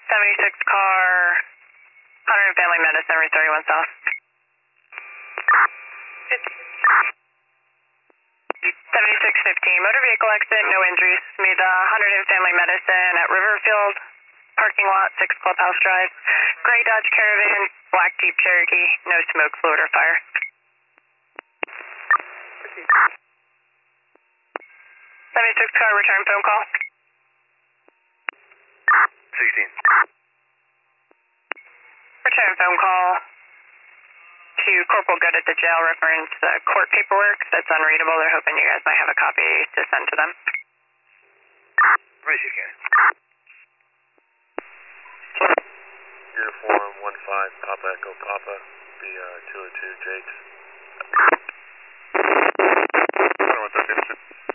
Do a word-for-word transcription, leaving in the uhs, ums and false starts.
seventy-six car, one hundred Family Medicine, Route thirty-one South. seventy-six fifteen, motor vehicle accident, no injuries. Meet uh, one hundred Family Medicine at Riverfield, parking lot, six Clubhouse Drive. Gray Dodge Caravan, black Jeep Cherokee, no smoke, fluid, or fire. seventy-six car, return phone call. sixteen. Return phone call to Corporal Good at the jail, reference the court paperwork that's unreadable. They're hoping you guys might have a copy to send to them. Raise your can. Uniform one five, Papa Echo Papa, be uh, two oh two Jakes. I don't know what that is.